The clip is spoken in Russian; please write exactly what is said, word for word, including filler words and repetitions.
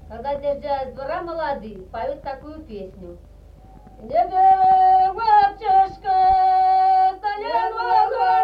когда заезжают двора молодые, поют такую песню. Не девочка, да не могу.